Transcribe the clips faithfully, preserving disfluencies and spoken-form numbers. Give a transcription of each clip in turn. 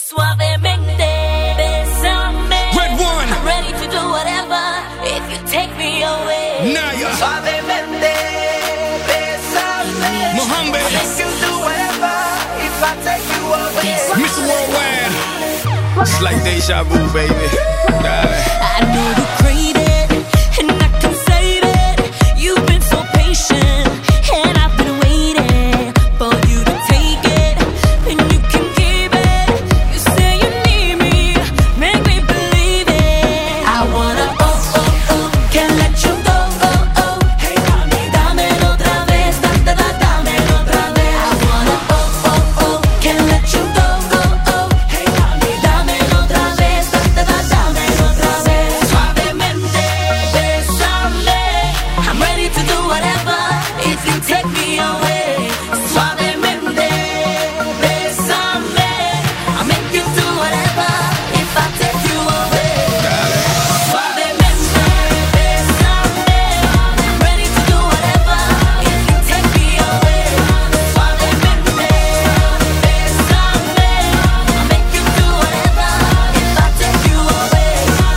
Suavemente, bésame. Red One. I'm ready to do whatever if you take me away. Naya. Suavemente, bésame. Mohammed. I can do whatever if I take you away. Mister Worldwide. It's like deja vu, baby. Dale. I know you crave it, and I can save it. You've been so patient, and I've been waiting for you to take it, and you can keep it. You say you need me, make me believe it. I wanna oh oh oh, can't let you go oh oh. Hey mami, dámelo otra vez, da da da, dámelo otra vez. I wanna oh oh oh, can't let you go oh oh. Hey mami, dámelo otra vez, da da da, dámelo otra vez. Suavemente, bésame. I'm ready to do whatever if you take me away. Suavemente, bésame. I'll make you do whatever if I take you away. Suavemente, bésame. I'm ready to do whatever if you take me away. Suavemente, bésame. I'll make you do whatever if I take you away.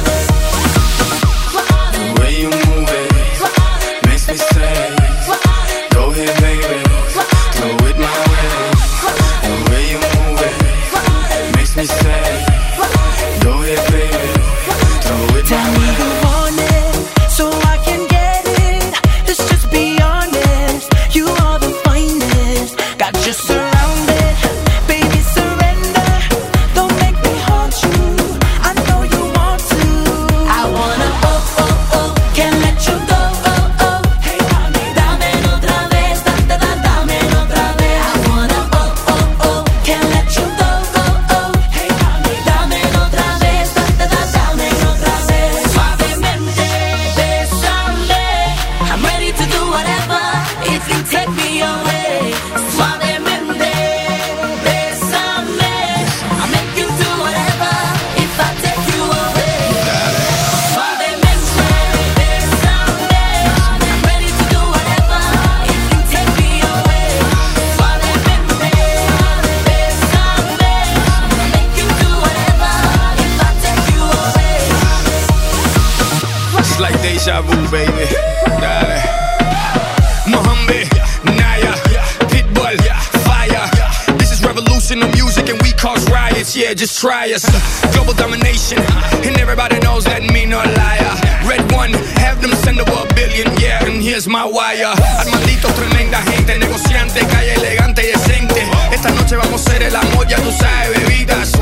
The way you move it makes me say, go ahead, baby, do it my way. The way you move it makes me say, go ahead, baby, do it Tell my me way. you want it, so I can get it. Let's just be honest, you are the finest. Got you surrounded, baby surrender. Don't make me haunt you, I know you want to. I wanna oh oh oh, can't let you go oh oh. Hey mami, dámelo otra vez, da da da, dámelo otra vez. I wanna oh oh oh, can't let you go oh oh. Hey mami, dámelo otra vez, da da da, dámelo otra vez. Suavemente, bésame. I'm ready to do whatever if you take me away. Suavemente, bésame. I'll make you do whatever if I take you away. Suavemente, bésame. I'm ready to do whatever if you take me away. Suavemente, bésame. I'll make you do whatever if I take you away. It's like deja vu, baby. Dale. Mohammed, Naya, Pitbull, Fire. This is revolution of music and we cause riots. Yeah, just try us. Global domination, and everybody knows that me no liar. Red One, have them send over a billion, yeah, and here's my wire. Armanditos, tremenda gente, negociante, calle elegante y decente. Esta noche vamos a hacer el amor, ya tú sabes, bebida.